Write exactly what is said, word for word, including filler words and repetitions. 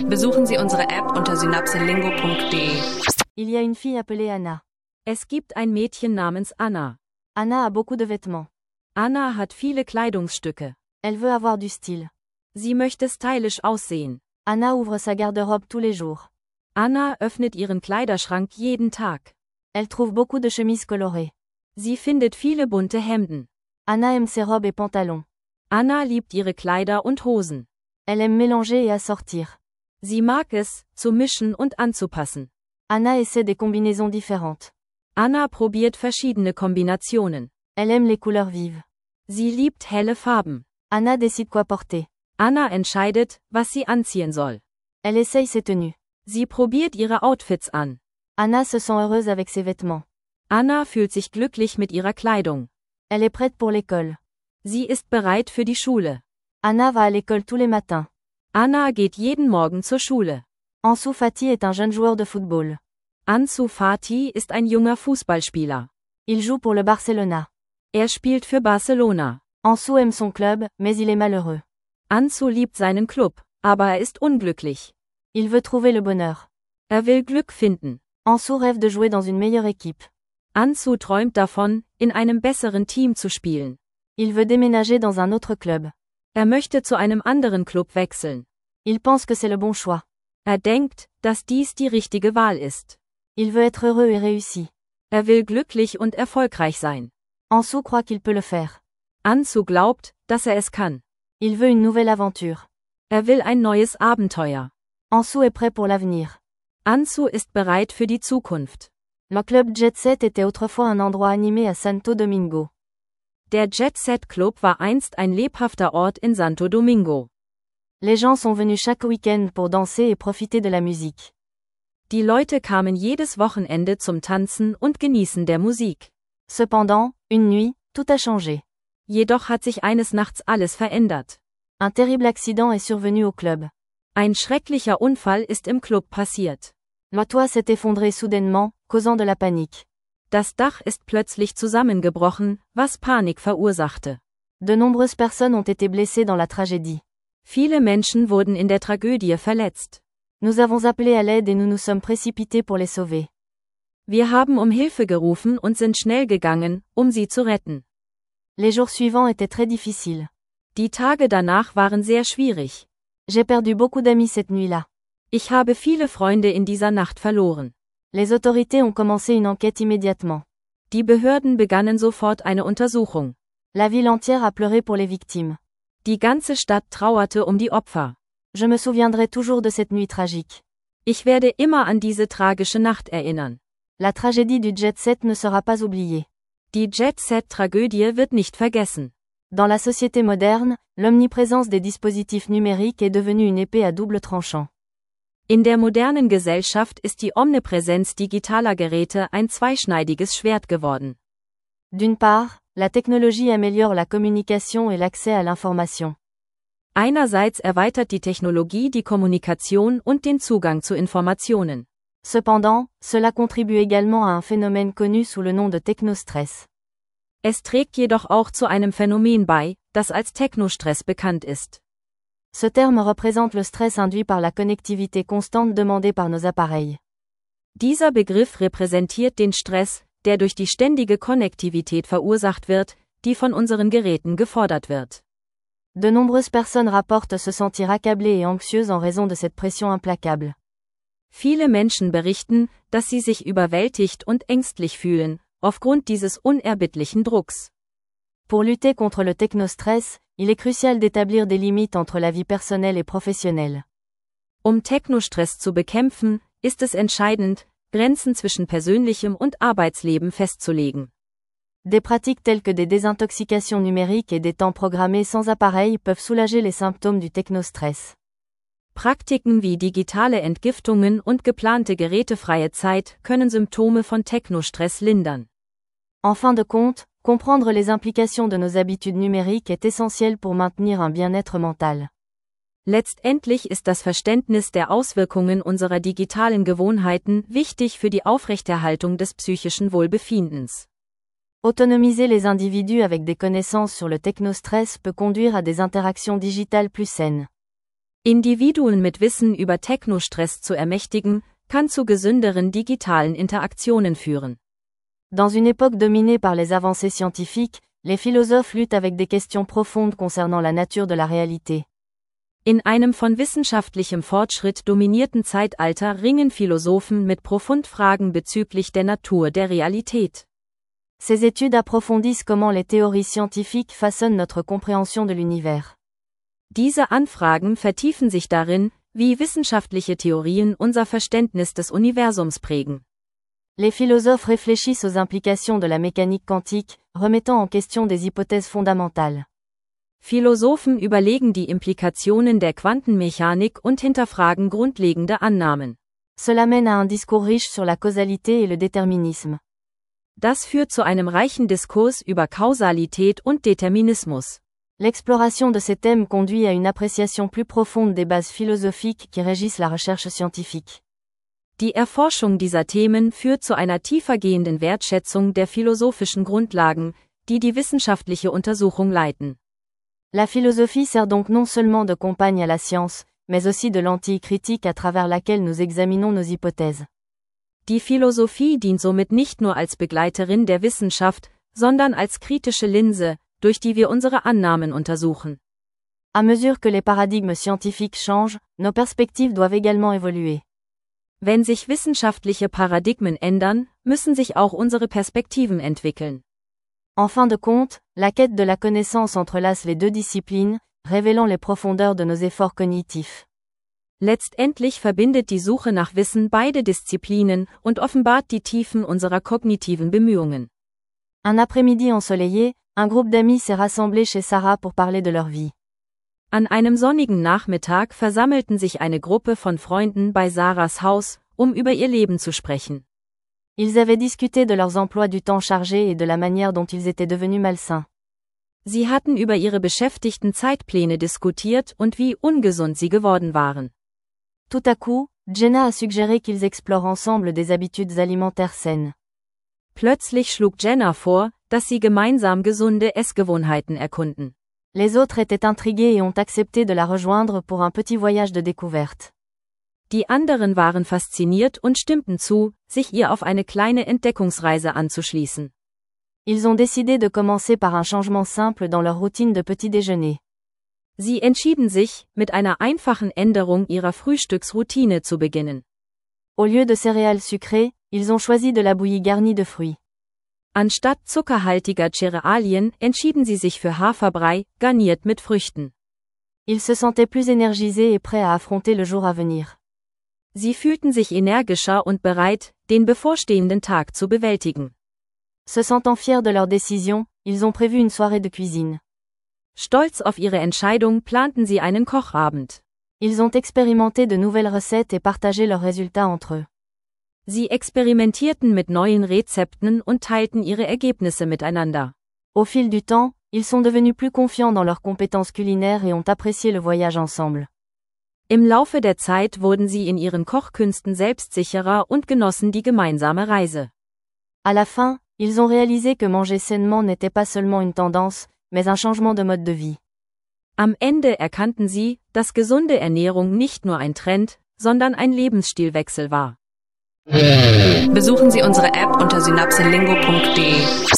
Besuchen Sie unsere App unter synapselingo punkt de. Il y a une fille appelée Anna. Es gibt ein Mädchen namens Anna. Anna a beaucoup de vêtements. Anna hat viele Kleidungsstücke. Elle veut avoir du style. Sie möchte stylisch aussehen. Anna ouvre sa garde-robe tous les jours. Anna öffnet ihren Kleiderschrank jeden Tag. Elle trouve beaucoup de chemises colorées. Sie findet viele bunte Hemden. Anna aime ses robes et pantalons. Anna liebt ihre Kleider und Hosen. Elle aime mélanger et assortir. Sie mag es, zu mischen und anzupassen. Anna essaie des combinaisons différentes. Anna probiert verschiedene Kombinationen. Elle aime les couleurs vives. Sie liebt helle Farben. Anna décide quoi porter. Anna entscheidet, was sie anziehen soll. Elle essaye ses tenues. Sie probiert ihre Outfits an. Anna se sent heureuse avec ses vêtements. Anna fühlt sich glücklich mit ihrer Kleidung. Elle est prête pour l'école. Sie ist bereit für die Schule. Anna va à l'école tous les matins. Anna geht jeden Morgen zur Schule. Ansu Fati est un jeune joueur de football. Ansu Fati ist ein junger Fußballspieler. Il joue pour le Barcelona. Er spielt für Barcelona. Ansu aime son club, mais il est malheureux. Ansu liebt seinen Club, aber er ist unglücklich. Il veut trouver le bonheur. Er will Glück finden. Ansu rêve de jouer dans une meilleure équipe. Ansu träumt davon, in einem besseren Team zu spielen. Il veut déménager dans un autre club. Er möchte zu einem anderen Club wechseln. Il pense que c'est le bon choix. Er denkt, dass dies die richtige Wahl ist. Il veut être heureux et réussi. Er will glücklich und erfolgreich sein. Ansu croit qu'il peut le faire. Ansu glaubt, dass er es kann. Il veut une nouvelle aventure. Er will ein neues Abenteuer. Ansu est prêt pour l'avenir. Ansu ist bereit für die Zukunft. Le club Jet Set était autrefois un endroit animé à Santo Domingo. Der Jet Set Club war einst ein lebhafter Ort in Santo Domingo. Les gens sont venus chaque week-end pour danser et profiter de la musique. Die Leute kamen jedes Wochenende zum Tanzen und Genießen der Musik. Cependant, une nuit, tout a changé. Jedoch hat sich eines Nachts alles verändert. Un terrible accident est survenu au club. Ein schrecklicher Unfall ist im Club passiert. Le toit s'est effondré soudainement, causant de la panique. Das Dach ist plötzlich zusammengebrochen, was Panik verursachte. De nombreuses personnes ont été blessées dans la tragédie. Viele Menschen wurden in der Tragödie verletzt. Nous avons appelé à l'aide et nous nous sommes précipités pour les sauver. Wir haben um Hilfe gerufen und sind schnell gegangen, um sie zu retten. Les jours suivants étaient très difficiles. Die Tage danach waren sehr schwierig. J'ai perdu beaucoup d'amis cette nuit-là. Ich habe viele Freunde in dieser Nacht verloren. Les autorités ont commencé une enquête immédiatement. Die Behörden begannen sofort eine Untersuchung. La ville entière a pleuré pour les victimes. Die ganze Stadt trauerte um die Opfer. Je me souviendrai toujours de cette nuit tragique. Ich werde immer an diese tragische Nacht erinnern. La tragédie du Jet Set ne sera pas oubliée. Die Jet Set Tragödie wird nicht vergessen. Dans la société moderne, l'omniprésence des dispositifs numériques est devenue une épée à double tranchant. In der modernen Gesellschaft ist die Omnipräsenz digitaler Geräte ein zweischneidiges Schwert geworden. D'une part, la technologie améliore la communication et l'accès à l'information. Einerseits erweitert die Technologie die Kommunikation und den Zugang zu Informationen. Cependant, cela contribue également à un phénomène connu sous le nom de technostress. Es trägt jedoch auch zu einem Phänomen bei, das als Technostress bekannt ist. Ce terme représente le stress induit par la connectivité constante demandée par nos appareils. Dieser Begriff repräsentiert den Stress, der durch die ständige Konnektivität verursacht wird, die von unseren Geräten gefordert wird. De nombreuses personnes rapportent se sentir accablées et anxieuses en raison de cette pression implacable. Viele Menschen berichten, dass sie sich überwältigt und ängstlich fühlen, aufgrund dieses unerbittlichen Drucks. Pour lutter contre le technostress, il est crucial d'établir des limites entre la vie personnelle et professionnelle. Um Technostress zu bekämpfen, ist es entscheidend, Grenzen zwischen persönlichem und Arbeitsleben festzulegen. Des pratiques telles que des désintoxications numériques et des temps programmés sans appareil peuvent soulager les symptômes du technostress. Praktiken wie digitale Entgiftungen und geplante gerätefreie Zeit können Symptome von Technostress lindern. En fin de compte, comprendre les implications de nos habitudes numériques est essentiel pour maintenir un bien-être mental. Letztendlich ist das Verständnis der Auswirkungen unserer digitalen Gewohnheiten wichtig für die Aufrechterhaltung des psychischen Wohlbefindens. Autonomiser les individus avec des connaissances sur le technostress peut conduire à des interactions digitales plus saines. Individuen mit Wissen über Technostress zu ermächtigen, kann zu gesünderen digitalen Interaktionen führen. Dans une époque dominée par les avancées scientifiques, les philosophes luttent avec des questions profondes concernant la nature de la réalité. In einem von wissenschaftlichem Fortschritt dominierten Zeitalter ringen Philosophen mit Profundfragen bezüglich der Natur der Realität. Ces études approfondissent comment les théories scientifiques façonnent notre compréhension de l'univers. Diese Anfragen vertiefen sich darin, wie wissenschaftliche Theorien unser Verständnis des Universums prägen. Les philosophes réfléchissent aux implications de la mécanique quantique, remettant en question des hypothèses fondamentales. Philosophen überlegen die Implikationen der Quantenmechanik und hinterfragen grundlegende Annahmen. Cela mène à un discours riche sur la causalité et le déterminisme. Das führt zu einem reichen Diskurs über Kausalität und Determinismus. L'exploration de ces thèmes conduit à une appréciation plus profonde des bases philosophiques qui régissent la recherche scientifique. Die Erforschung dieser Themen führt zu einer tiefergehenden Wertschätzung der philosophischen Grundlagen, die die wissenschaftliche Untersuchung leiten. La philosophie sert donc non seulement de compagne à la science, mais aussi de lentille critique à travers laquelle nous examinons nos hypothèses. Die Philosophie dient somit nicht nur als Begleiterin der Wissenschaft, sondern als kritische Linse, durch die wir unsere Annahmen untersuchen. À mesure que les paradigmes scientifiques changent, nos perspectives doivent également évoluer. Wenn sich wissenschaftliche Paradigmen ändern, müssen sich auch unsere Perspektiven entwickeln. En fin de compte, la quête de la connaissance entrelace les deux disciplines, révélant les profondeurs de nos efforts cognitifs. Letztendlich verbindet die Suche nach Wissen beide Disziplinen und offenbart die Tiefen unserer kognitiven Bemühungen. Un après-midi ensoleillé, un groupe d'amis s'est rassemblé chez Sarah pour parler de leur vie. An einem sonnigen Nachmittag versammelten sich eine Gruppe von Freunden bei Sarahs Haus, um über ihr Leben zu sprechen. Ils avaient discuté de leurs emplois du temps chargés et de la manière dont ils étaient devenus malsains. Sie hatten über ihre beschäftigten Zeitpläne diskutiert und wie ungesund sie geworden waren. Tout à coup, Jenna a suggéré qu'ils explorent ensemble des habitudes alimentaires saines. Plötzlich schlug Jenna vor, dass sie gemeinsam gesunde Essgewohnheiten erkunden. Les autres étaient intrigués et ont accepté de la rejoindre pour un petit voyage de découverte. Die anderen waren fasziniert und stimmten zu, sich ihr auf eine kleine Entdeckungsreise anzuschließen. Ils ont décidé de commencer par un changement simple dans leur routine de petit déjeuner. Sie entschieden sich, mit einer einfachen Änderung ihrer Frühstücksroutine zu beginnen. Au lieu de céréales sucrées, ils ont choisi de la bouillie garnie de fruits. Anstatt zuckerhaltiger Cerealien entschieden sie sich für Haferbrei, garniert mit Früchten. Ils se sentaient plus énergisés et prêts à affronter le jour à venir. Sie fühlten sich energischer und bereit, den bevorstehenden Tag zu bewältigen. Se sentant fiers de leur décision, ils ont prévu une soirée de cuisine. Stolz auf ihre Entscheidung planten sie einen Kochabend. Ils ont expérimenté de nouvelles recettes et partagé leurs résultats entre eux. Sie experimentierten mit neuen Rezepten und teilten ihre Ergebnisse miteinander. Au fil du temps, ils sont devenus plus confiants dans leurs compétences culinaires et ont apprécié le voyage ensemble. Im Laufe der Zeit wurden sie in ihren Kochkünsten selbstsicherer und genossen die gemeinsame Reise. À la fin, ils ont réalisé que manger sainement n'était pas seulement une tendance, mais un changement de mode de vie. Am Ende erkannten sie, dass gesunde Ernährung nicht nur ein Trend, sondern ein Lebensstilwechsel war. Besuchen Sie unsere App unter synapselingo punkt de.